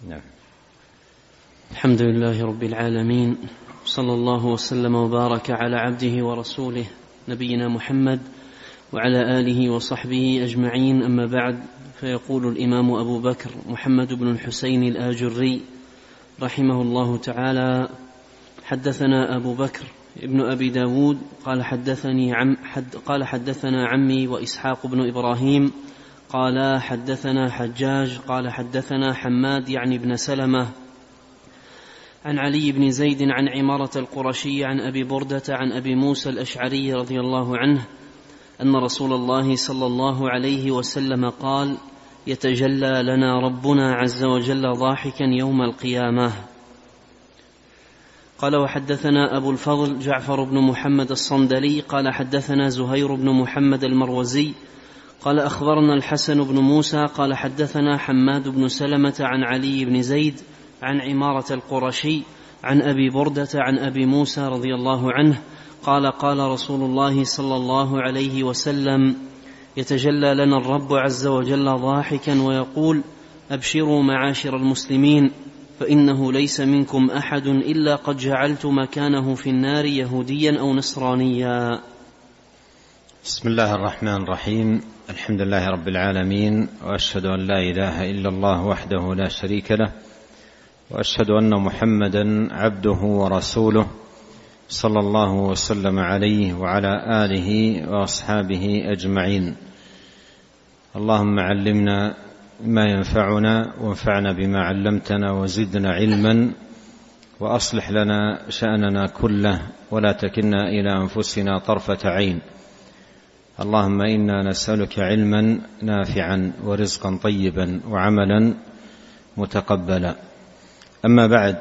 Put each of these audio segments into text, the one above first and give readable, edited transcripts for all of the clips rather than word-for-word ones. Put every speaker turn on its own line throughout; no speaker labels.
نعم.
الحمد لله رب العالمين، صلى الله وسلم وبارك على عبده ورسوله نبينا محمد وعلى آله وصحبه أجمعين، أما بعد. فيقول الإمام أبو بكر محمد بن الحسين الآجري رحمه الله تعالى: حدثنا أبو بكر ابن أبي داود قال حدثنا عمي وإسحاق بن إبراهيم قال حدثنا حجاج قال حدثنا حماد يعني بن سلمة عن علي بن زيد عن عمارة القرشي عن أبي بردة عن أبي موسى الأشعري رضي الله عنه أن رسول الله صلى الله عليه وسلم قال: يتجلى لنا ربنا عز وجل ضاحكا يوم القيامة. قال: وحدثنا أبو الفضل جعفر بن محمد الصندلي قال حدثنا زهير بن محمد المروزي قال أخبرنا الحسن بن موسى قال حدثنا حماد بن سلمة عن علي بن زيد عن عمارة القرشي عن أبي بردة عن أبي موسى رضي الله عنه قال: قال رسول الله صلى الله عليه وسلم: يتجلى لنا الرب عز وجل ضاحكا ويقول: أبشروا معاشر المسلمين، فإنه ليس منكم أحد إلا قد جعلت مكانه في النار يهوديا أو نصرانيا.
بسم الله الرحمن الرحيم. الحمد لله رب العالمين، وأشهد أن لا إله إلا الله وحده لا شريك له، وأشهد أن محمدا عبده ورسوله صلى الله وسلم عليه وعلى آله وأصحابه أجمعين. اللهم علمنا ما ينفعنا وانفعنا بما علمتنا وزدنا علما، وأصلح لنا شأننا كله ولا تكلنا إلى أنفسنا طرفة عين. اللهم إنا نسألك علما نافعا ورزقا طيبا وعملا متقبلا. أما بعد،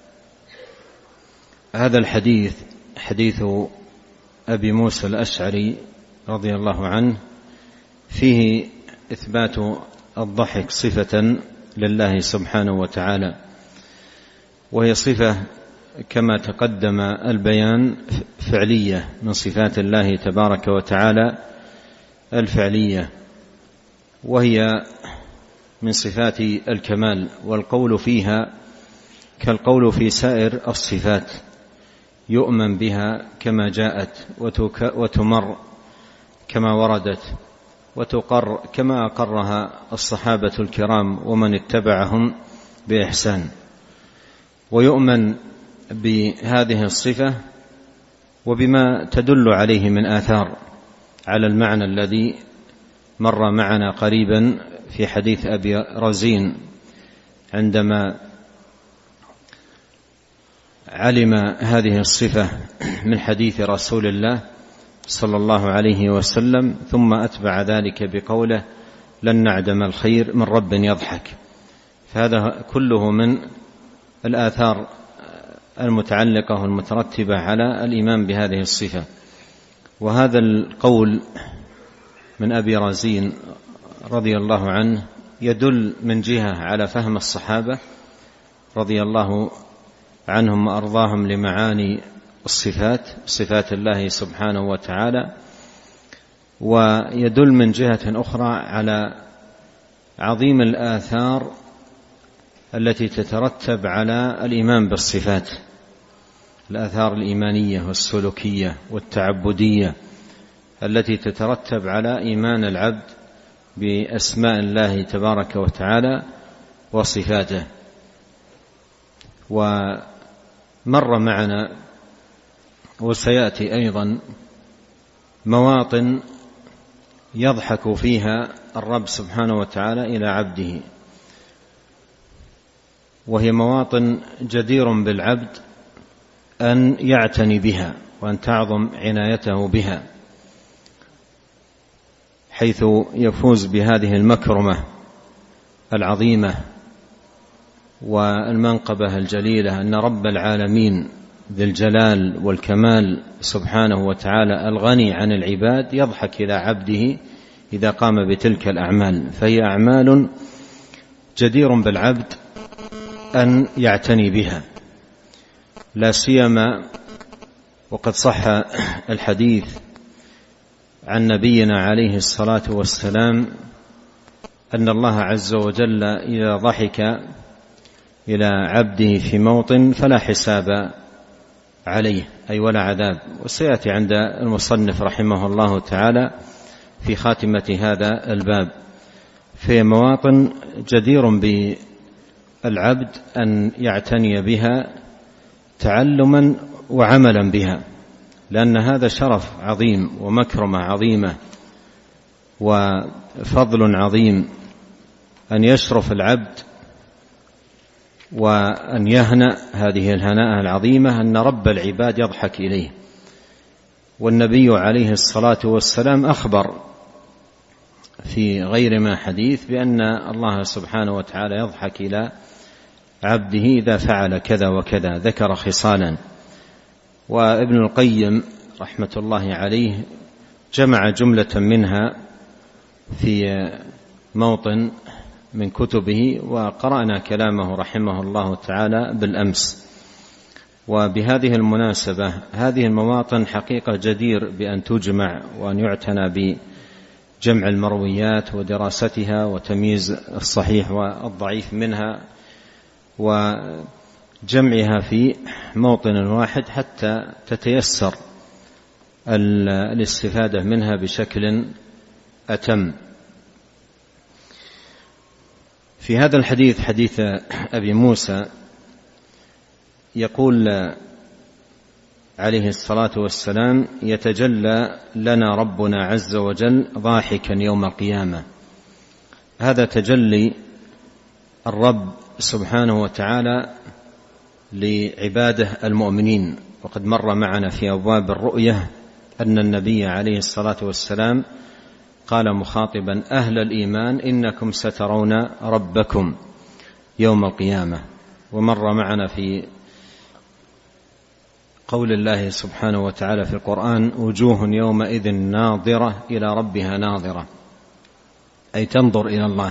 هذا الحديث حديث أبي موسى الأشعري رضي الله عنه فيه إثبات الضحك صفة لله سبحانه وتعالى، وهي صفة كما تقدم البيان فعلية من صفات الله تبارك وتعالى الفعلية، وهي من صفات الكمال، والقول فيها كالقول في سائر الصفات، يؤمن بها كما جاءت وتمر كما وردت وتقر كما أقرها الصحابة الكرام ومن اتبعهم بإحسان. ويؤمن بهذه الصفة وبما تدل عليه من آثار على المعنى الذي مر معنا قريبا في حديث أبي رزين، عندما علم هذه الصفة من حديث رسول الله صلى الله عليه وسلم، ثم أتبع ذلك بقوله: لن نعدم الخير من رب يضحك. فهذا كله من الآثار المتعلقة والمترتبة على الإيمان بهذه الصفة. وهذا القول من أبي رزين رضي الله عنه يدل من جهة على فهم الصحابة رضي الله عنهم وأرضاهم لمعاني الصفات، صفات الله سبحانه وتعالى، ويدل من جهة أخرى على عظيم الآثار التي تترتب على الإيمان بالصفات، الآثار الإيمانية والسلوكية والتعبدية التي تترتب على إيمان العبد بأسماء الله تبارك وتعالى وصفاته. ومر معنا وسيأتي أيضا مواطن يضحك فيها الرب سبحانه وتعالى إلى عبده، وهي مواطن جدير بالعبد أن يعتني بها وأن تعظم عنايته بها، حيث يفوز بهذه المكرمة العظيمة والمنقبة الجليلة أن رب العالمين ذي الجلال والكمال سبحانه وتعالى الغني عن العباد يضحك إلى عبده إذا قام بتلك الأعمال، فهي أعمال جدير بالعبد أن يعتني بها، لا سيما وقد صح الحديث عن نبينا عليه الصلاة والسلام أن الله عز وجل إذا ضحك إلى عبده في موطن فلا حساب عليه أي ولا عذاب. وسيأتي عند المصنف رحمه الله تعالى في خاتمة هذا الباب في مواطن جدير بالعبد أن يعتني بها تعلما وعملا بها، لأن هذا شرف عظيم ومكرمة عظيمة وفضل عظيم أن يشرف العبد وأن يهنأ هذه الهناء العظيمة أن رب العباد يضحك إليه. والنبي عليه الصلاة والسلام أخبر في غير ما حديث بأن الله سبحانه وتعالى يضحك إلى عبده إذا فعل كذا وكذا، ذكر خصالا. وابن القيم رحمة الله عليه جمع جملة منها في موطن من كتبه، وقرأنا كلامه رحمه الله تعالى بالأمس. وبهذه المناسبة هذه المواطن حقيقة جدير بأن تجمع وأن يعتنى بجمع المرويات ودراستها وتمييز الصحيح والضعيف منها وجمعها في موطن واحد حتى تتيسر الاستفادة منها بشكل أتم. في هذا الحديث حديث أبي موسى يقول عليه الصلاة والسلام: يتجلى لنا ربنا عز وجل ضاحكا يوم القيامة. هذا تجلي الرب سبحانه وتعالى لعباده المؤمنين. وقد مر معنا في أبواب الرؤية أن النبي عليه الصلاة والسلام قال مخاطبا أهل الإيمان: إنكم سترون ربكم يوم القيامة. ومر معنا في قول الله سبحانه وتعالى في القرآن: وجوه يومئذ ناظرة إلى ربها ناظرة، أي تنظر إلى الله.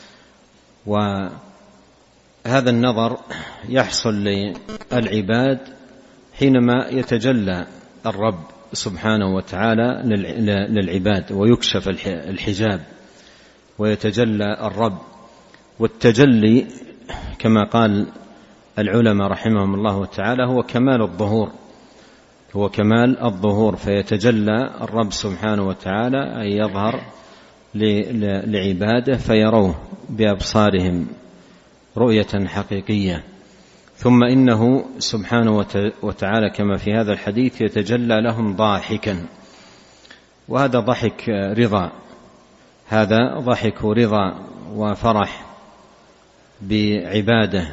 وهذا النظر يحصل للعباد حينما يتجلى الرب سبحانه وتعالى للعباد ويكشف الحجاب ويتجلى الرب. والتجلي كما قال العلماء رحمهم الله تعالى هو كمال الظهور، هو كمال الظهور. فيتجلى الرب سبحانه وتعالى أي يظهر لعباده فيروه بأبصارهم رؤية حقيقية. ثم إنه سبحانه وتعالى كما في هذا الحديث يتجلى لهم ضاحكا، وهذا ضحك رضا، هذا ضحك رضا وفرح بعباده،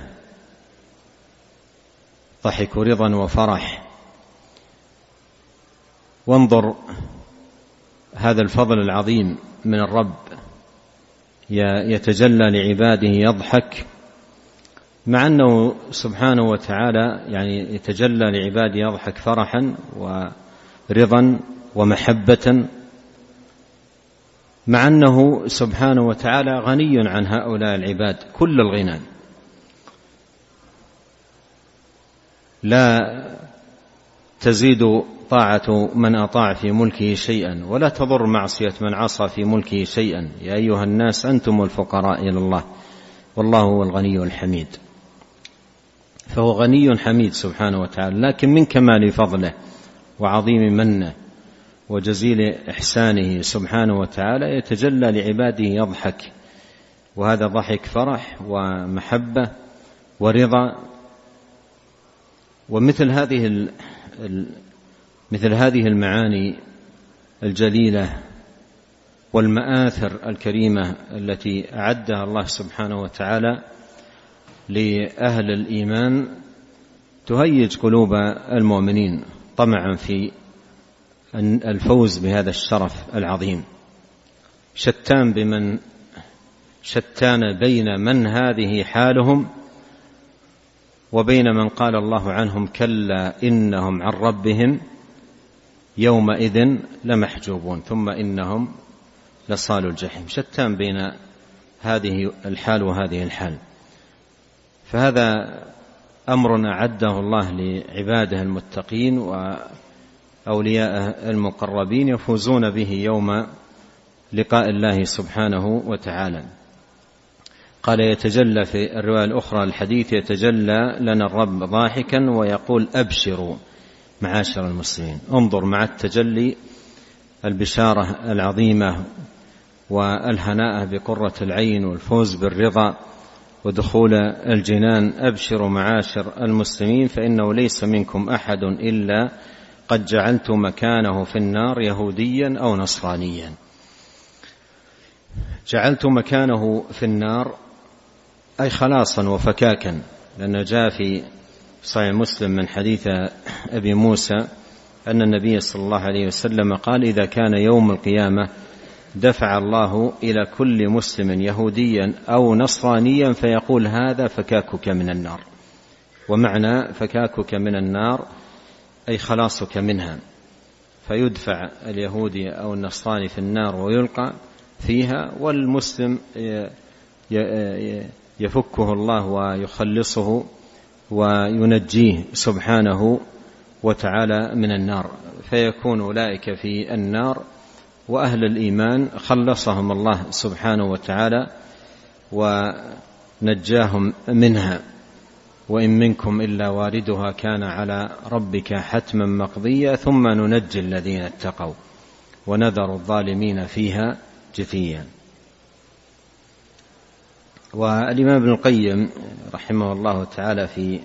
ضحك رضا وفرح. وانظر هذا الفضل العظيم من الرب، يتجلى لعباده يضحك، مع أنه سبحانه وتعالى يعني يتجلى لعباده يضحك فرحا ورضا ومحبة، مع أنه سبحانه وتعالى غني عن هؤلاء العباد كل الغنى، لا تزيد طاعة من أطاع في ملكه شيئا ولا تضر معصية من عصى في ملكه شيئا. يا أيها الناس أنتم الفقراء إلى الله والله هو الغني الحميد. فهو غني حميد سبحانه وتعالى، لكن من كمال فضله وعظيم منه وجزيل إحسانه سبحانه وتعالى يتجلى لعباده يضحك، وهذا ضحك فرح ومحبة ورضا. ومثل هذه المعاني الجليلة والمآثر الكريمة التي أعدها الله سبحانه وتعالى لأهل الإيمان تهيج قلوب المؤمنين طمعا في الفوز بهذا الشرف العظيم. شتان بين من هذه حالهم وبين من قال الله عنهم: كلا إنهم عن ربهم يومئذ لمحجوبون ثم إنهم لصالوا الجحيم. شتان بين هذه الحال وهذه الحال. فهذا أمر أعده الله لعباده المتقين وأولياء المقربين يفوزون به يوم لقاء الله سبحانه وتعالى. قال يتجلى في الرواية الأخرى الحديث يتجلى لنا الرب ضاحكا ويقول أبشروا معاشر المسلمين. انظر مع التجلي البشارة العظيمة والهناء بقرة العين والفوز بالرضا ودخول الجنان. أبشروا معاشر المسلمين فإنه ليس منكم أحد إلا قد جعلت مكانه في النار يهوديا أو نصرانيا. جعلت مكانه في النار أي خلاصا وفكاكا، لأن جاء في صحيح مسلم من حديث أبي موسى أن النبي صلى الله عليه وسلم قال إذا كان يوم القيامة دفع الله إلى كل مسلم يهوديا أو نصرانيا فيقول هذا فكاكك من النار. ومعنى فكاكك من النار أي خلاصك منها، فيدفع اليهودي أو النصراني في النار ويلقى فيها، والمسلم يفكه الله ويخلصه وينجيه سبحانه وتعالى من النار، فيكون أولئك في النار، وأهل الإيمان خلصهم الله سبحانه وتعالى ونجاهم منها. وإن منكم إلا واردها كان على ربك حتما مقضيا ثم ننجي الذين اتقوا ونذر الظالمين فيها جثيا. والإمام ابن القيم رحمه الله تعالى في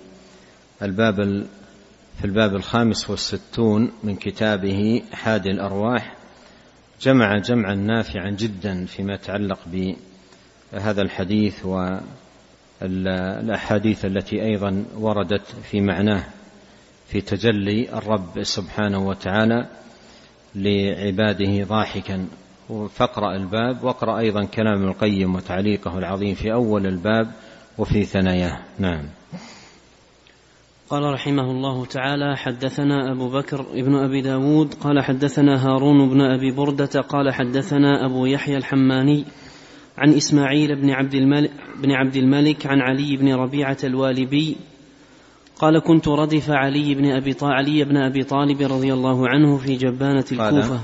الباب 65 من كتابه حادي الأرواح جمع جمعا نافعا جدا فيما يتعلق بهذا الحديث والأحاديث التي أيضا وردت في معناه في تجلي الرب سبحانه وتعالى لعباده ضاحكا. فاقرأ الباب واقرأ أيضا كلام ابن القيم وتعليقه العظيم في أول الباب وفي ثناياه. نعم.
قال رحمه الله تعالى: حدثنا أبو بكر ابن أبي داود قال حدثنا هارون بن أبي بردة قال حدثنا أبو يحيى الحماني عن إسماعيل بن عبد الملك عن علي بن ربيعة الوالبي قال كنت ردف علي بن أبي طالب رضي الله عنه في جبانة الكوفة.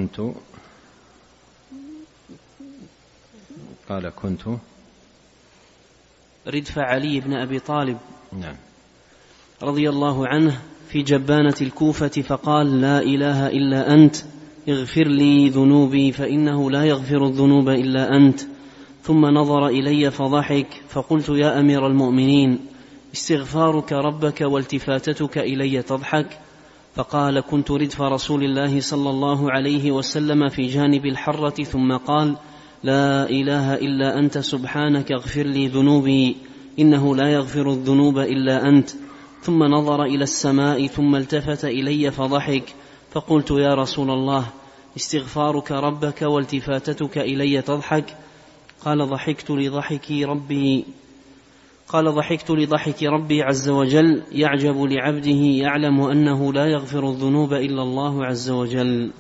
كنت
ردف علي بن أبي طالب
نعم
رضي الله عنه في جبانة الكوفة فقال: لا إله إلا أنت اغفر لي ذنوبي فإنه لا يغفر الذنوب إلا أنت. ثم نظر إلي فضحك، فقلت: يا أمير المؤمنين، استغفارك ربك والتفاتتك إلي تضحك؟ فقال: كنت ردف رسول الله صلى الله عليه وسلم في جانب الحرة ثم قال: لا إله إلا أنت سبحانك اغفر لي ذنوبي إنه لا يغفر الذنوب إلا أنت. ثم نظر إلى السماء ثم التفت إلي فضحك، فقلت: يا رسول الله، استغفارك ربك والتفاتتك إلي تضحك؟ قال: ضحكت لضحك ربي عز وجل، يعجب لعبده يعلم أنه لا يغفر الذنوب إلا الله عز وجل.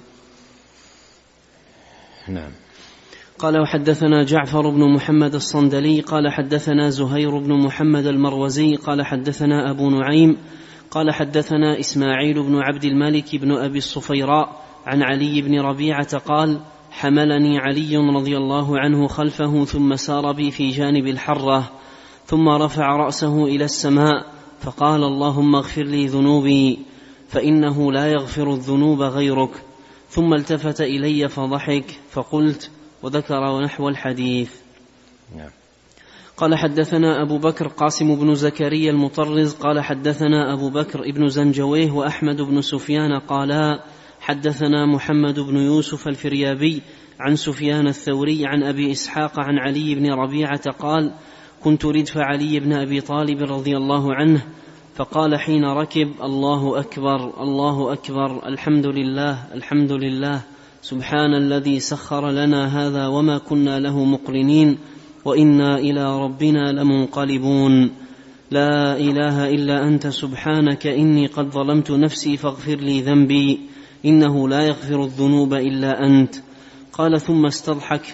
نعم.
قال: وحدثنا جعفر بن محمد الصندلي قال حدثنا زهير بن محمد المروزي قال حدثنا أبو نعيم قال حدثنا إسماعيل بن عبد الملك بن أبي الصفيراء عن علي بن ربيعة قال: حملني علي رضي الله عنه خلفه ثم سار بي في جانب الحرة، ثم رفع رأسه إلى السماء فقال: اللهم اغفر لي ذنوبي فإنه لا يغفر الذنوب غيرك. ثم التفت إلي فضحك، فقلت، وذكر نحو الحديث. قال: حدثنا أبو بكر قاسم بن زكريا المطرز قال حدثنا أبو بكر ابن زنجويه وأحمد بن سفيان قالا حدثنا محمد بن يوسف الفريابي عن سفيان الثوري عن أبي إسحاق عن علي بن ربيعة قال: كنت ردف علي بن أبي طالب رضي الله عنه، فقال حين ركب: الله أكبر الله أكبر، الحمد لله الحمد لله، سبحان الذي سخر لنا هذا وما كنا له مقرنين وإنا إلى ربنا لمنقلبون، لا إله إلا أنت سبحانك إني قد ظلمت نفسي فاغفر لي ذنبي إنه لا يغفر الذنوب إلا أنت. قال: ثم استضحك،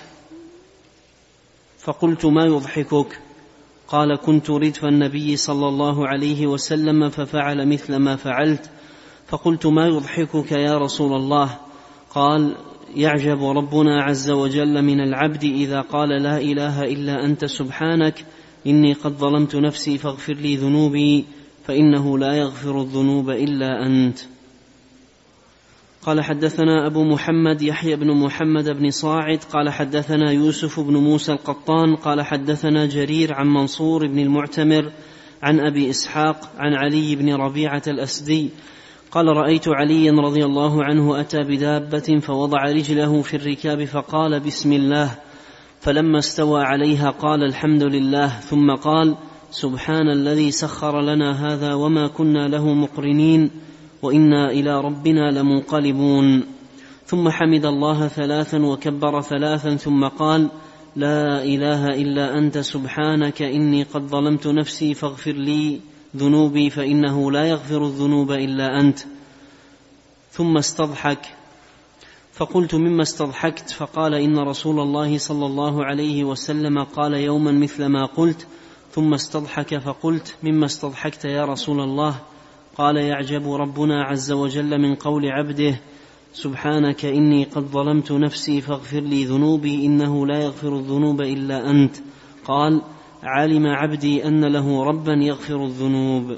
فقلت: ما يضحكك؟ قال: كنت ردف النبي صلى الله عليه وسلم ففعل مثل ما فعلت. فقلت: ما يضحكك يا رسول الله؟ قال: يعجب ربنا عز وجل من العبد إذا قال لا إله إلا أنت سبحانك إني قد ظلمت نفسي فاغفر لي ذنوبي فإنه لا يغفر الذنوب إلا أنت. قال حدثنا أبو محمد يحيى بن محمد بن صاعد قال حدثنا يوسف بن موسى القطان قال حدثنا جرير عن منصور بن المعتمر عن أبي إسحاق عن علي بن ربيعة الأسدي قال رأيت عليا رضي الله عنه أتى بدابة فوضع رجله في الركاب فقال بسم الله، فلما استوى عليها قال الحمد لله، ثم قال سبحان الذي سخر لنا هذا وما كنا له مقرنين وإنا إلى ربنا لمنقلبون. ثم حمد الله 3 وكبر 3 ثم قال لا إله إلا أنت سبحانك إني قد ظلمت نفسي فاغفر لي ذنوبي فإنه لا يغفر الذنوب إلا أنت. ثم استضحك فقلت مما استضحكت؟ فقال إن رسول الله صلى الله عليه وسلم قال يوما مثل ما قلت. ثم استضحك فقلت مما استضحكت يا رسول الله؟ قال يعجب ربنا عز وجل من قول عبده سبحانك إني قد ظلمت نفسي فاغفر لي ذنوبي إنه لا يغفر الذنوب إلا أنت. قال علم عبدي أن له ربا يغفر الذنوب.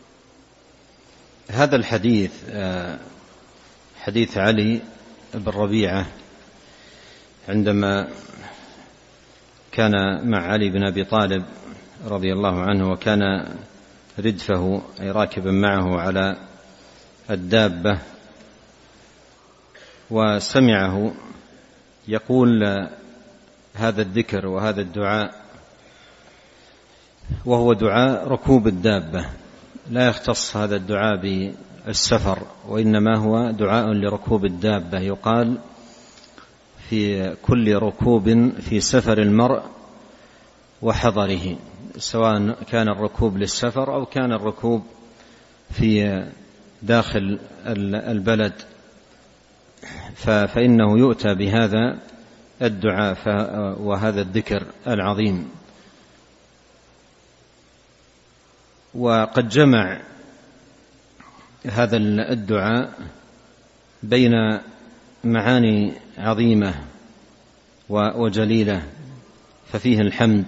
هذا الحديث حديث علي بن ربيعة عندما كان مع علي بن أبي طالب رضي الله عنه وكان ردفه أي راكبا معه على الدابة، وسمعه يقول هذا الذكر وهذا الدعاء، وهو دعاء ركوب الدابة، لا يختص هذا الدعاء بالسفر، وإنما هو دعاء لركوب الدابة، يقال في كل ركوب في سفر المرء وحضره، سواء كان الركوب للسفر أو كان الركوب في داخل البلد، فإنه يؤتى بهذا الدعاء وهذا الذكر العظيم. وقد جمع هذا الدعاء بين معاني عظيمة وجليلة، ففيه الحمد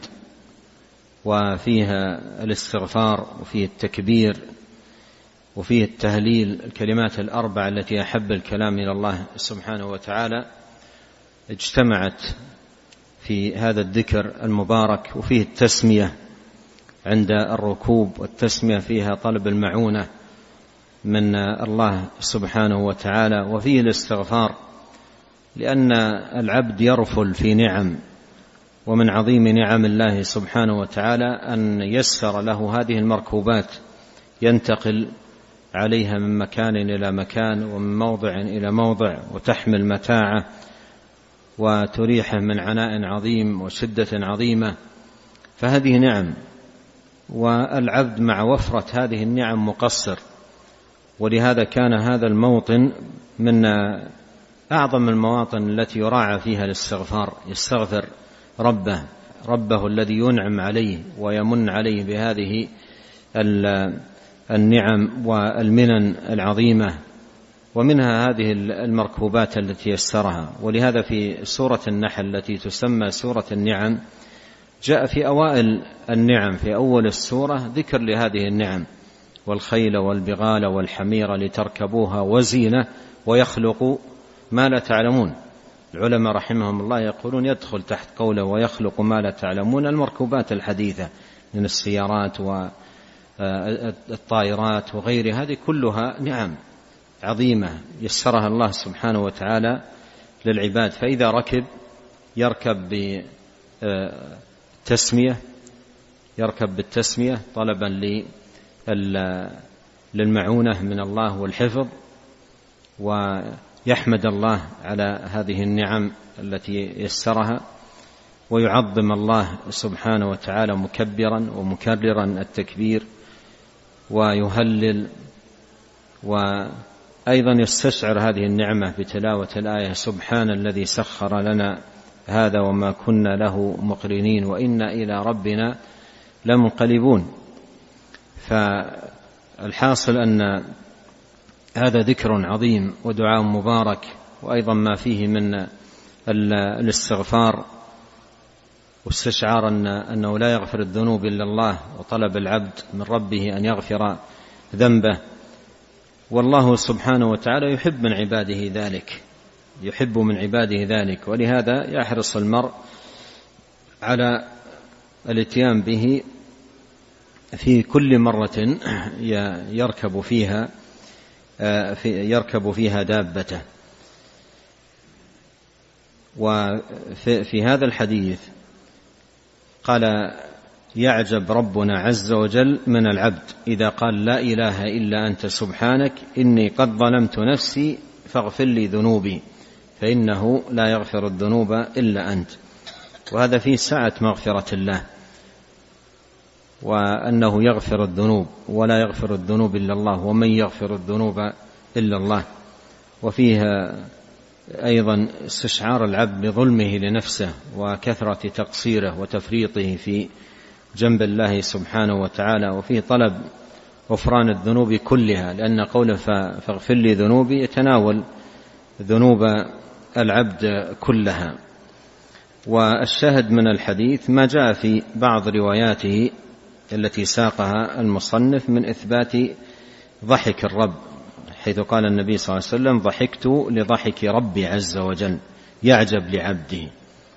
وفيها الاستغفار وفيه التكبير وفيه التهليل، الكلمات الأربع التي أحب الكلام إلى الله سبحانه وتعالى اجتمعت في هذا الذكر المبارك. وفيه التسمية عند الركوب، والتسمية فيها طلب المعونة من الله سبحانه وتعالى، وفيه الاستغفار لأن العبد يرفل في نعم، ومن عظيم نعم الله سبحانه وتعالى أن يسر له هذه المركوبات ينتقل عليها من مكان إلى مكان ومن موضع إلى موضع، وتحمل متاعه وتريحه من عناء عظيم وشدة عظيمة، فهذه نعم، والعبد مع وفرة هذه النعم مقصر، ولهذا كان هذا الموطن من أعظم المواطن التي يراعى فيها الاستغفار، يستغفر ربه الذي ينعم عليه ويمن عليه بهذه النعم والمنن العظيمة، ومنها هذه المركوبات التي يسرها. ولهذا في سورة النحل التي تسمى سورة النعم جاء في أوائل النعم في أول السورة ذكر لهذه النعم: والخيل والبغال والحمير لتركبوها وزينة ويخلق ما لا تعلمون. العلماء رحمهم الله يقولون يدخل تحت قوله ويخلق ما لا تعلمون المركوبات الحديثة من السيارات والطائرات وغيرها، هذه كلها نعم عظيمة يسرها الله سبحانه وتعالى للعباد. فإذا ركب يركب بالتسمية طلبا للمعونة من الله والحفظ، ويحمد الله على هذه النعم التي يسرها، ويعظم الله سبحانه وتعالى مكبرا ومكررا التكبير، ويهلل، وأيضا يستشعر هذه النعمة بتلاوة الآية: سبحان الذي سخر لنا هذا وما كنا له مقرنين وإنا إلى ربنا لمنقلبون. فالحاصل أن هذا ذكر عظيم ودعاء مبارك، وأيضا ما فيه من الاستغفار واستشعار أنه لا يغفر الذنوب إلا الله، وطلب العبد من ربه أن يغفر ذنبه. والله سبحانه وتعالى يحب من عباده ذلك، ولهذا يحرص المرء على الاتيان به في كل مرة يركب فيها دابته. وفي هذا الحديث قال: يعجب ربنا عز وجل من العبد إذا قال: لا إله إلا أنت سبحانك إني قد ظلمت نفسي فاغفر لي ذنوبي فإنه لا يغفر الذنوب إلا أنت. وهذا فيه سعة مغفرة الله، وأنه يغفر الذنوب ولا يغفر الذنوب إلا الله، ومن يغفر الذنوب إلا الله. وفيها أيضا استشعار العبد بظلمه لنفسه وكثرة تقصيره وتفريطه في جنب الله سبحانه وتعالى، وفيه طلب غفران الذنوب كلها، لأن قوله فاغفر لي ذنوبي يتناول ذنوب العبد كلها. والشاهد من الحديث ما جاء في بعض رواياته التي ساقها المصنف من إثبات ضحك الرب، حيث قال النبي صلى الله عليه وسلم: ضحكت لضحك ربي عز وجل يعجب لعبده.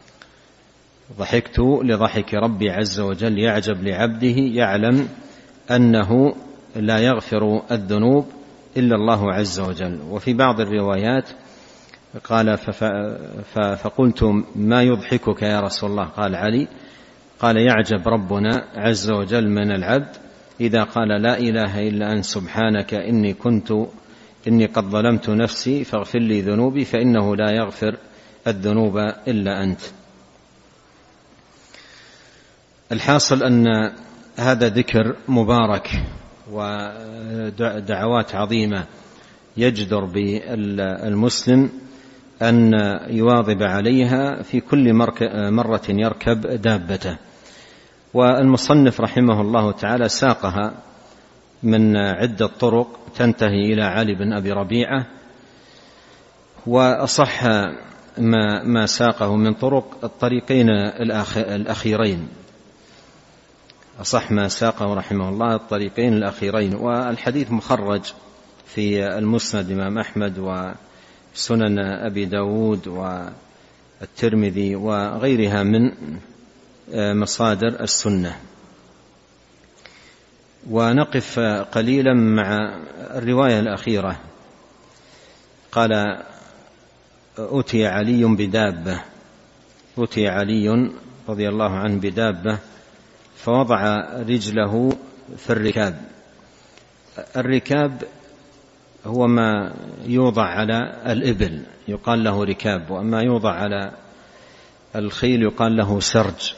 ضحكت لضحك ربي عز وجل يعجب لعبده، يعلم أنه لا يغفر الذنوب إلا الله عز وجل. وفي بعض الروايات قال: فقلت: ما يضحكك يا رسول الله؟ قال علي: قال: يعجب ربنا عز وجل من العبد إذا قال: لا إله إلا أنت سبحانك إني قد ظلمت نفسي فاغفر لي ذنوبي فإنه لا يغفر الذنوب إلا أنت. الحاصل أن هذا ذكر مبارك ودعوات عظيمة يجدر بالمسلم أن يواظب عليها في كل مرة يركب دابته. والمصنف رحمه الله تعالى ساقها من عدة طرق تنتهي إلى علي بن أبي ربيعة، وأصح ما ساقه من طرق الطريقين الأخيرين، أصح ما ساقه رحمه الله الطريقين الأخيرين. والحديث مخرج في المسند إمام أحمد وسنن أبي داود والترمذي وغيرها من مصادر السنة. ونقف قليلا مع الرواية الأخيرة. قال: أتي علي رضي الله عنه بدابة فوضع رجله في الركاب. الركاب هو ما يوضع على الإبل يقال له ركاب، وما يوضع على الخيل يقال له سرج.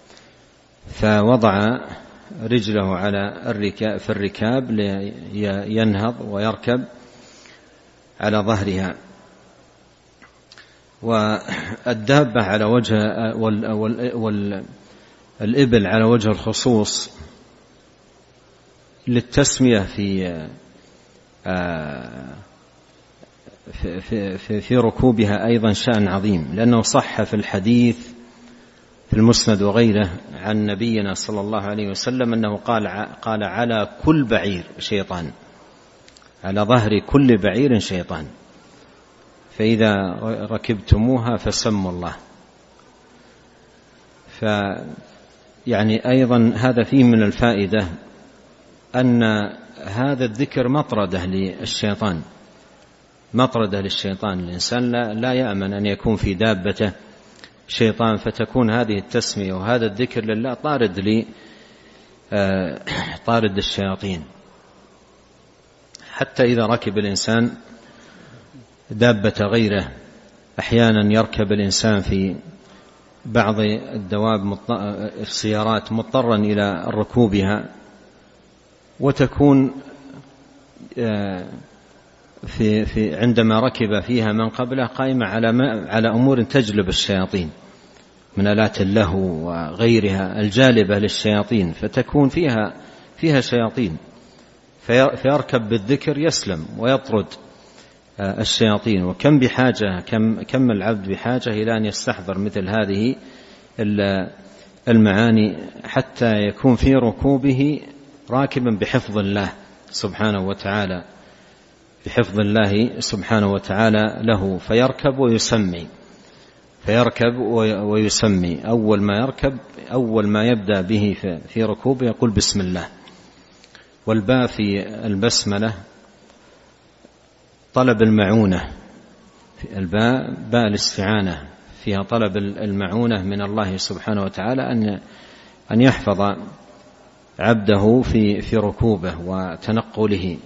فوضع رجله في الركاب لينهض ويركب على ظهرها. والدابة على وجه والإبل على وجه الخصوص للتسمية في ركوبها أيضا شأن عظيم، لأنه صح في الحديث في المسند وغيره عن نبينا صلى الله عليه وسلم أنه قال: على كل بعير شيطان، على ظهر كل بعير شيطان، فإذا ركبتموها فسموا الله. يعني أيضا هذا فيه من الفائدة أن هذا الذكر مطردة للشيطان. الإنسان لا يأمن أن يكون في دابته شيطان، فتكون هذه التسمية وهذا الذكر لله طارد الشياطين. حتى إذا ركب الإنسان دابة غيره، أحيانا يركب الإنسان في بعض الدواب السيارات مضطرا إلى ركوبها، وتكون عندما ركب فيها من قبله قائمة على أمور تجلب الشياطين من آلات اللهو وغيرها الجالبة للشياطين، فتكون فيها شياطين، فيركب بالذكر يسلم ويطرد الشياطين. وكم بحاجة كم العبد بحاجة إلى أن يستحضر مثل هذه المعاني حتى يكون في ركوبه راكبا بحفظ الله سبحانه وتعالى، بحفظ الله سبحانه وتعالى له، فيركب ويسمي أول ما يركب، أول ما يبدأ به في ركوبه يقول بسم الله. والباء في البسملة طلب المعونة، الباء باء الاستعانة، فيها طلب المعونة من الله سبحانه وتعالى أن يحفظ عبده في ركوبه وتنقله.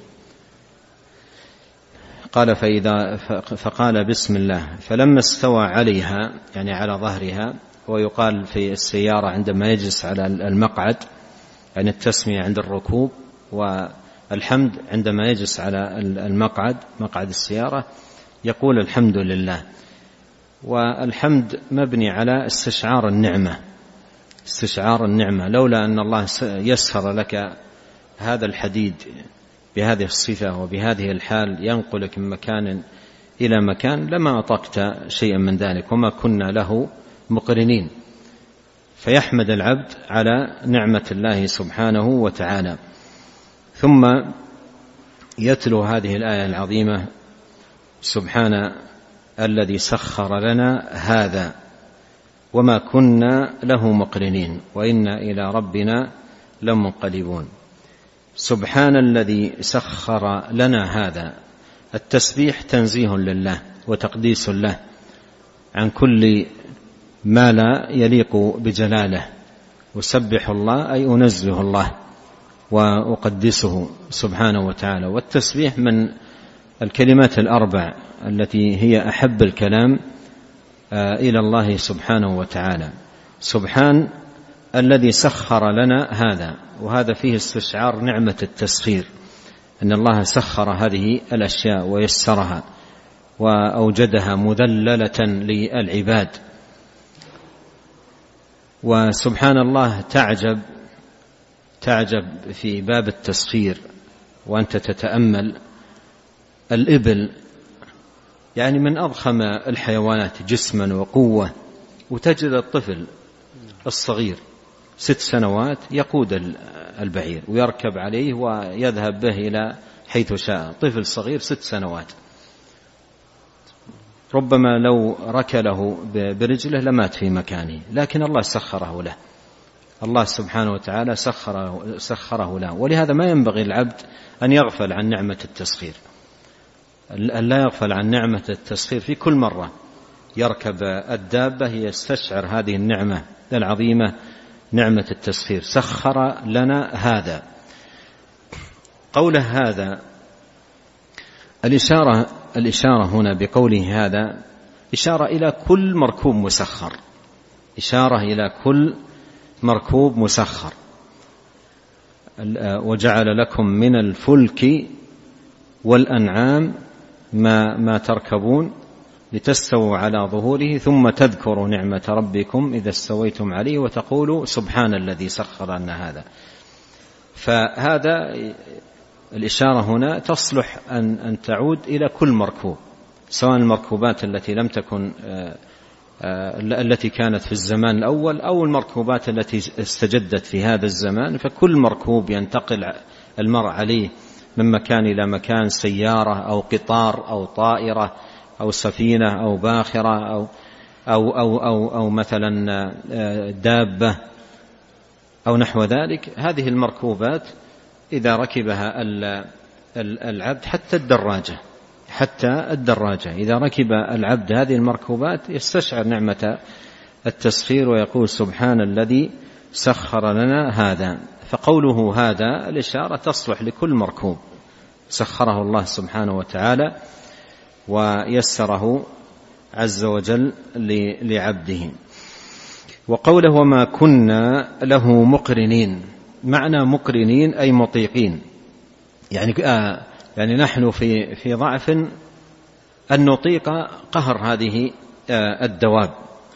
قال فقال بسم الله، فلما استوى عليها يعني على ظهرها، ويقال في السيارة عندما يجلس على المقعد، يعني التسمية عند الركوب، والحمد عندما يجلس على المقعد مقعد السيارة يقول الحمد لله. والحمد مبني على استشعار النعمة، لولا أن الله يسر لك هذا الحديد بهذه الصفة وبهذه الحال ينقلك من مكان إلى مكان لما أطقت شيئا من ذلك، وما كنا له مقرنين. فيحمد العبد على نعمة الله سبحانه وتعالى. ثم يتلو هذه الآية العظيمة: سبحان الذي سخر لنا هذا وما كنا له مقرنين وإنا إلى ربنا لمنقلبون. سبحان الذي سخر لنا هذا، التسبيح تنزيه لله وتقديس له عن كل ما لا يليق بجلاله. وسبح الله أي أنزه الله وأقدسه سبحانه وتعالى. والتسبيح من الكلمات الأربع التي هي أحب الكلام إلى الله سبحانه وتعالى. سبحان الذي سخر لنا هذا، وهذا فيه استشعار نعمة التسخير، أن الله سخر هذه الأشياء ويسرها وأوجدها مذللة للعباد. وسبحان الله تعجب في باب التسخير وأنت تتأمل. الإبل يعني من أضخم الحيوانات جسما وقوة، وتجد الطفل الصغير 6 سنوات يقود البعير ويركب عليه ويذهب به إلى حيث شاء. طفل صغير 6 سنوات، ربما لو ركله برجله لمات في مكانه، لكن الله سخره له، الله سبحانه وتعالى سخره له. ولهذا ما ينبغي العبد أن يغفل عن نعمة التسخير، أن لا يغفل عن نعمة التسخير. في كل مرة يركب الدابة يستشعر هذه النعمة العظيمة، نعمة التسخير. سخر لنا هذا، قوله هذا الإشارة هنا بقوله هذا إشارة إلى كل مركوب مسخر، إشارة إلى كل مركوب مسخر. وجعل لكم من الفلك والأنعام ما تركبون لتستووا على ظهوره ثم تذكروا نعمة ربكم إذا استويتم عليه وتقولوا سبحان الذي سخر لنا هذا. فهذا الإشارة هنا تصلح أن تعود إلى كل مركوب، سواء المركوبات التي لم تكن التي كانت في الزمان الأول أو المركوبات التي استجدت في هذا الزمان. فكل مركوب ينتقل المرء عليه من مكان إلى مكان، سيارة أو قطار أو طائرة أو سفينة أو باخرة أو مثلا دابة أو نحو ذلك. هذه المركوبات إذا ركبها العبد، حتى الدراجة إذا ركب العبد هذه المركوبات يستشعر نعمة التسخير ويقول سبحان الذي سخر لنا هذا. فقوله هذا الإشارة تصلح لكل مركوب سخره الله سبحانه وتعالى ويسره عز وجل لعبده. وقوله وما كنا له مقرنين، معنى مقرنين أي مطيقين، يعني نحن في ضعف أن نطيق قهر هذه الدواب،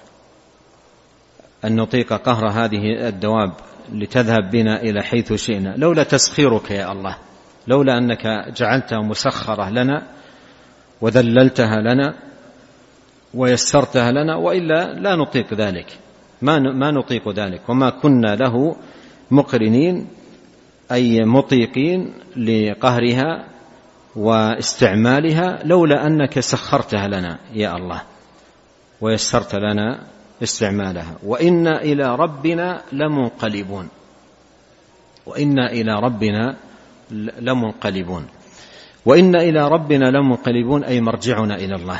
أن نطيق قهر هذه الدواب لتذهب بنا إلى حيث شئنا، لولا تسخيرك يا الله، لولا أنك جعلتها مسخرة لنا وذللتها لنا ويسرتها لنا، وإلا لا نطيق ذلك، ما نطيق ذلك، وما كنا له مقرنين أي مطيقين لقهرها واستعمالها لولا أنك سخرتها لنا يا الله ويسرت لنا استعمالها. وإنا إلى ربنا لمنقلبون، وإنا إلى ربنا لمنقلبون. وإنا إلى ربنا لمنقلبون أي مرجعنا إلى الله.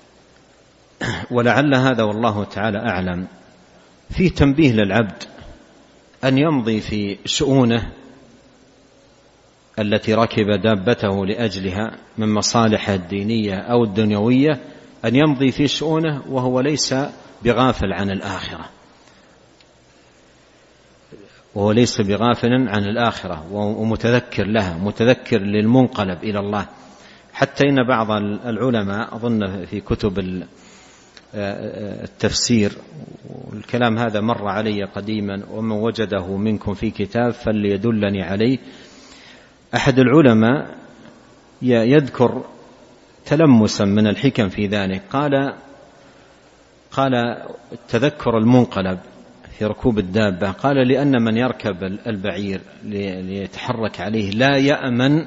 ولعل هذا والله تعالى أعلم فيه تنبيه للعبد أن يمضي في شؤونه التي ركب دابته لأجلها من مصالح الدينية أو الدنيوية، أن يمضي في شؤونه وهو ليس بغافل عن الآخرة، وهو ليس بغافل عن الآخرة ومتذكر لها، متذكر للمنقلب إلى الله. حتى إن بعض العلماء أظن في كتب التفسير، والكلام هذا مر علي قديما ومن وجده منكم في كتاب فليدلني عليه، أحد العلماء يذكر تلمسا من الحكم في ذلك، قال تذكر المنقلب في ركوب الدابة، قال لأن من يركب البعير ليتحرك عليه لا يأمن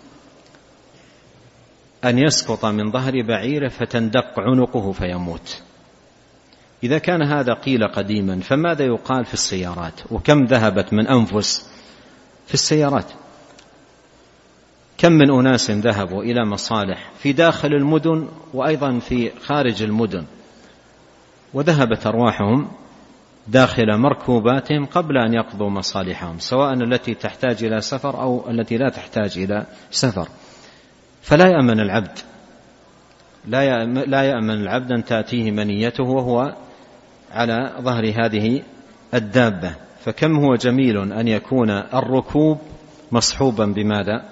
أن يسقط من ظهر بعيره فتندق عنقه فيموت. إذا كان هذا قيل قديما فماذا يقال في السيارات؟ وكم ذهبت من أنفس في السيارات، كم من أناس ذهبوا إلى مصالح في داخل المدن وأيضا في خارج المدن، وذهبت أرواحهم داخل مركوباتهم قبل أن يقضوا مصالحهم، سواء التي تحتاج إلى سفر أو التي لا تحتاج إلى سفر. فلا يأمن العبد، لا يأمن العبد أن تأتيه منيته وهو على ظهر هذه الدابة. فكم هو جميل أن يكون الركوب مصحوبا بماذا؟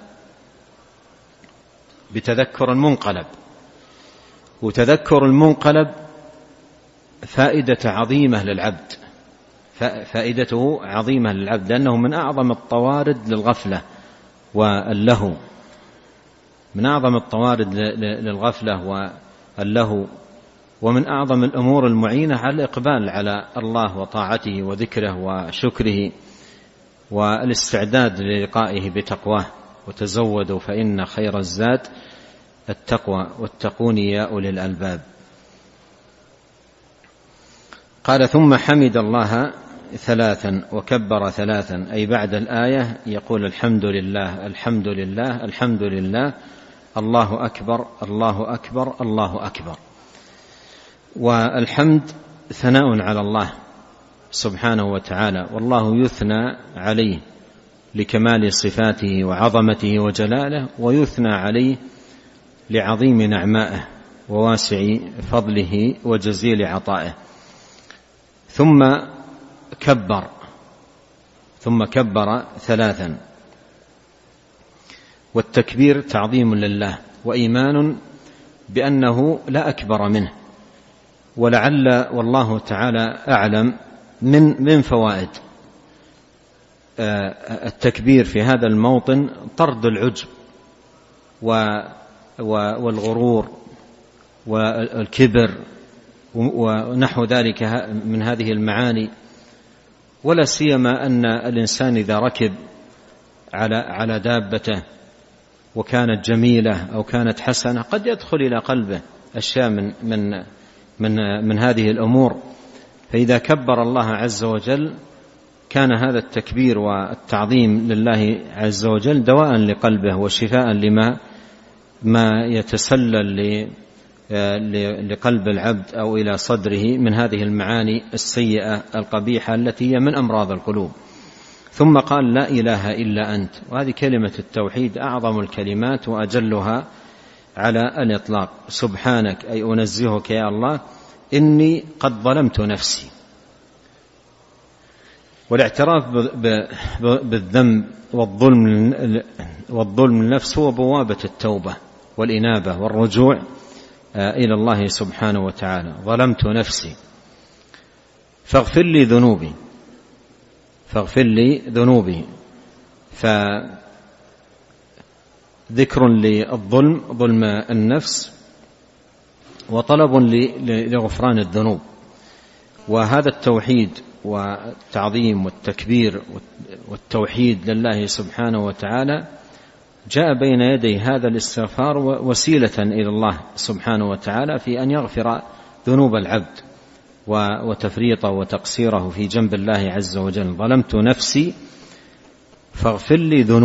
بتذكر المنقلب. وتذكر المنقلب فائدة عظيمة للعبد، فائدته عظيمة للعبد، لأنه من أعظم الطوارد للغفلة واللهو، من أعظم الطوارد للغفلة واللهو، ومن أعظم الأمور المعينة على الإقبال على الله وطاعته وذكره وشكره والاستعداد للقائه بتقواه. وتزودوا فإن خير الزاد التقوى واتقون يا أولي الألباب. قال ثم حمد الله ثلاثا وكبر ثلاثا، أي بعد الآية يقول الحمد لله الحمد لله الحمد لله، الله أكبر الله أكبر الله أكبر. والحمد ثناء على الله سبحانه وتعالى، والله يثنى عليه لكمال صفاته وعظمته وجلاله، ويثنى عليه لعظيم نعمائه وواسع فضله وجزيل عطائه. ثم كبر ثلاثا، والتكبير تعظيم لله وإيمان بأنه لا أكبر منه. ولعل والله تعالى أعلم من فوائد التكبير في هذا الموطن طرد العجب والغرور والكبر ونحو ذلك من هذه المعاني، ولا سيما أن الإنسان إذا ركب على دابته وكانت جميلة أو كانت حسنة قد يدخل إلى قلبه أشياء من هذه الأمور، فإذا كبر الله عز وجل كان هذا التكبير والتعظيم لله عز وجل دواء لقلبه وشفاء ما يتسلل لقلب العبد أو إلى صدره من هذه المعاني السيئة القبيحة التي هي من أمراض القلوب. ثم قال لا إله إلا أنت، وهذه كلمة التوحيد أعظم الكلمات وأجلها على الإطلاق. سبحانك أي أنزهك يا الله إني قد ظلمت نفسي. والاعتراف بالذنب والظلم للنفس هو بوابة التوبة والإنابة والرجوع إلى الله سبحانه وتعالى. ظلمت نفسي فاغفر لي ذنوبي. فذكر للظلم، ظلم النفس، وطلب لغفران الذنوب. وهذا التوحيد والتعظيم والتكبير والتوحيد لله سبحانه وتعالى جاء بين يدي هذا الاستغفار وسيلة إلى الله سبحانه وتعالى في أن يغفر ذنوب العبد وتفريطه وتقصيره في جنب الله عز وجل. ظلمت نفسي فاغفر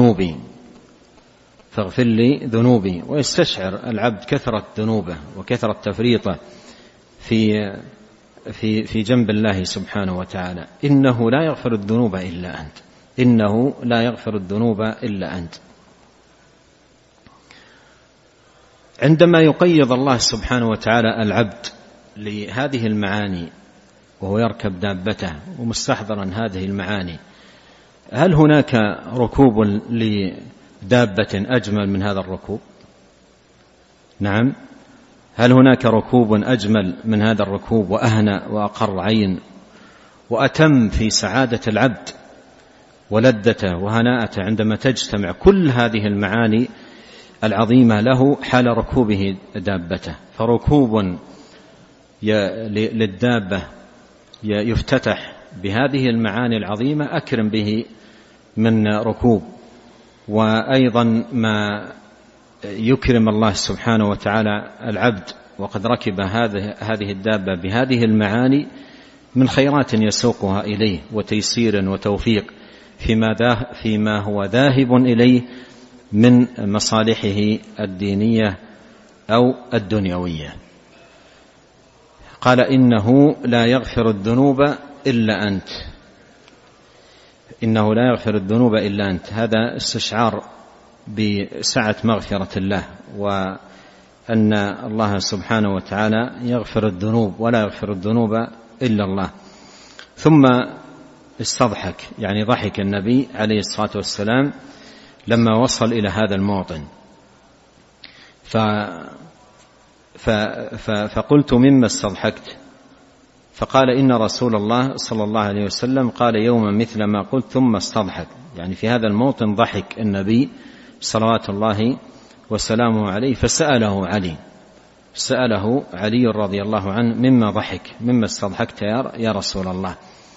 لي ذنوبي. ويستشعر العبد كثرة ذنوبه وكثرة تفريطه في جنب الله سبحانه وتعالى. إنه لا يغفر الذنوب إلا أنت. عندما يقيض الله سبحانه وتعالى العبد لهذه المعاني وهو يركب دابته ومستحضرا هذه المعاني، هل هناك ركوب لدابة أجمل من هذا الركوب؟ نعم، هل هناك ركوب أجمل من هذا الركوب وأهنأ وأقر عين وأتم في سعادة العبد ولذته وهناءته عندما تجتمع كل هذه المعاني العظيمة له حال ركوبه دابته؟ فركوب للدابة يفتتح بهذه المعاني العظيمة أكرم به من ركوب. وأيضا ما يكرم الله سبحانه وتعالى العبد وقد ركب هذه الدابة بهذه المعاني من خيرات يسوقها إليه وتيسير وتوفيق فيما هو ذاهب إليه من مصالحه الدينية أو الدنيوية. قال إنه لا يغفر الذنوب إلا أنت. هذا استشعار بسعة مغفرة الله وأن الله سبحانه وتعالى يغفر الذنوب ولا يغفر الذنوب إلا الله. ثم استضحك، يعني ضحك النبي عليه الصلاة والسلام لما وصل إلى هذا الموطن. فقلت مما استضحكت؟ فقال إن رسول الله صلى الله عليه وسلم قال يوما مثل ما قلت ثم استضحك. يعني في هذا الموطن ضحك النبي صلوات الله وسلامه عليه. فسأله علي رضي الله عنه مما ضحك، مما استضحكت يا رسول الله؟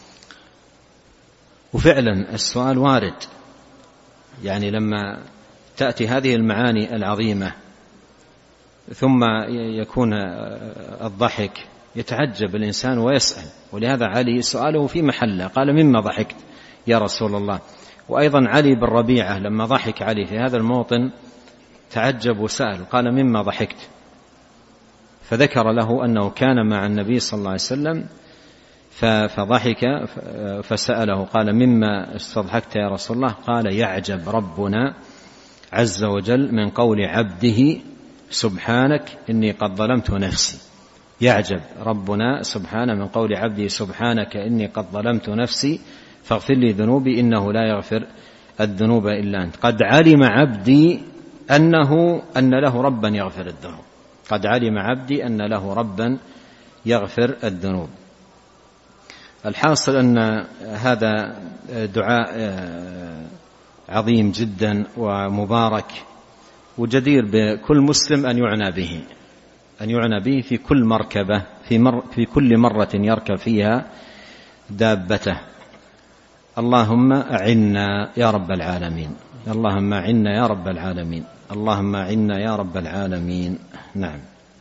وفعلا السؤال وارد، يعني لما تأتي هذه المعاني العظيمة ثم يكون الضحك يتعجب الإنسان ويسأل. ولهذا علي سؤاله في محله، قال مما ضحكت يا رسول الله؟ وأيضا علي بن ربيعة لما ضحك علي في هذا الموطن تعجب وسأل، قال مما ضحكت؟ فذكر له أنه كان مع النبي صلى الله عليه وسلم فضحك فسأله قال مما استضحكت يا رسول الله؟ قال يعجب ربنا عز وجل من قول عبده سبحانك إني قد ظلمت نفسي. يعجب ربنا سبحانه من قول عبده سبحانك إني قد ظلمت نفسي فاغفر لي ذنوبي إنه لا يغفر الذنوب إلا أنت. قد علم عبدي أن له ربا يغفر الذنوب. قد علم عبدي أن له ربا يغفر الذنوب. الحاصل أن هذا دعاء عظيم جدا ومبارك وجدير بكل مسلم أن يعنى به في كل مركبة، في كل مرة يركب فيها دابته. اللهم أعنا يا رب العالمين، اللهم أعنا يا رب العالمين، اللهم أعنا يا رب العالمين. نعم.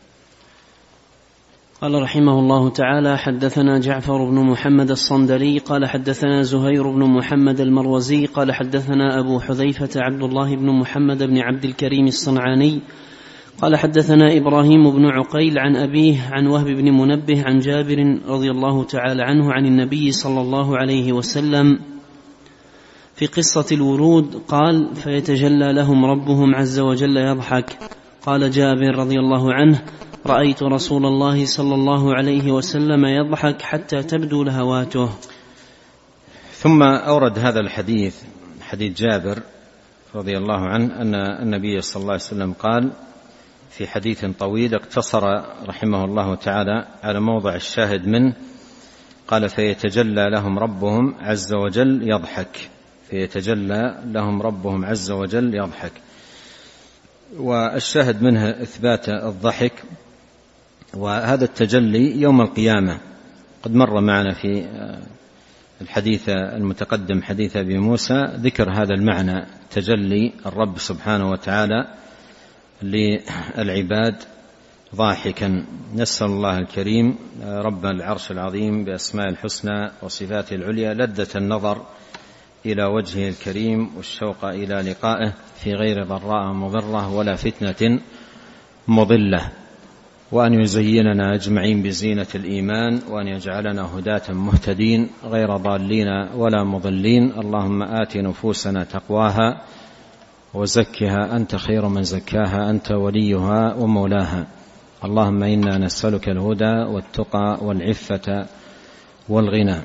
قال رحمه الله تعالى: حدثنا جعفر بن محمد الصندلي قال حدثنا زهير بن محمد المروزي قال حدثنا أبو حذيفة عبد الله بن محمد بن عبد الكريم الصنعاني قال حدثنا إبراهيم بن عقيل عن أبيه عن وهب بن منبه عن جابر رضي الله تعالى عنه عن النبي صلى الله عليه وسلم في قصة الورود قال: فيتجلى لهم ربهم عز وجل يضحك. قال جابر رضي الله عنه: رأيت رسول الله صلى الله عليه وسلم يضحك حتى تبدو لهواته.
ثم أورد هذا الحديث، حديث جابر رضي الله عنه، أن النبي صلى الله عليه وسلم قال في حديث طويل اقتصر رحمه الله تعالى على موضع الشاهد منه، قال: فيتجلى لهم ربهم عز وجل يضحك. فيتجلى لهم ربهم عز وجل يضحك. والشاهد منها إثبات الضحك وهذا التجلي يوم القيامة قد مر معنا في الحديث المتقدم حديث أبي موسى ذكر هذا المعنى، تجلي الرب سبحانه وتعالى للعباد ضاحكا. نسأل الله الكريم رب العرش العظيم بأسماء الحسنى وصفاته العليا لذة النظر إلى وجهه الكريم والشوق إلى لقائه في غير ضراء مضرة ولا فتنة مضلة، وأن يزيننا أجمعين بزينة الإيمان، وأن يجعلنا هداة مهتدين غير ضالين ولا مضلين. اللهم آت نفوسنا تقواها وزكها أنت خير من زكاها أنت وليها ومولاها. اللهم إنا نسألك الهدى والتقى والعفة والغنى.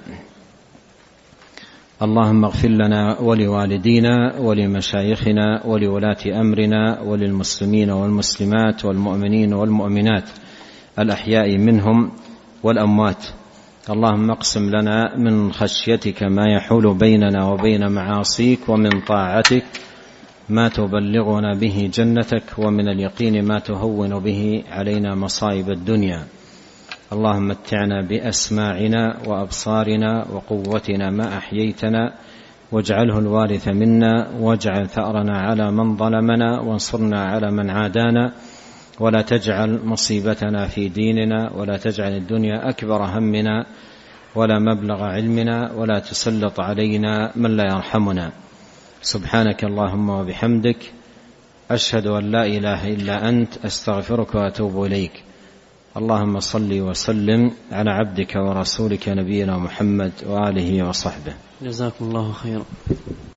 اللهم اغفر لنا ولوالدينا ولمشايخنا ولولاة أمرنا وللمسلمين والمسلمات والمؤمنين والمؤمنات الأحياء منهم والأموات. اللهم اقسم لنا من خشيتك ما يحول بيننا وبين معاصيك، ومن طاعتك ما تبلغنا به جنتك، ومن اليقين ما تهون به علينا مصائب الدنيا. اللهم متعنا بأسماعنا وأبصارنا وقوتنا ما أحييتنا، واجعله الوارث منا، واجعل ثأرنا على من ظلمنا، وانصرنا على من عادانا، ولا تجعل مصيبتنا في ديننا، ولا تجعل الدنيا أكبر همنا ولا مبلغ علمنا، ولا تسلط علينا من لا يرحمنا. سبحانك اللهم وبحمدك، أشهد أن لا إله إلا أنت، أستغفرك وأتوب إليك. اللهم صل وسلم على عبدك ورسولك نبينا محمد وآله وصحبه.
جزاكم الله خيرا.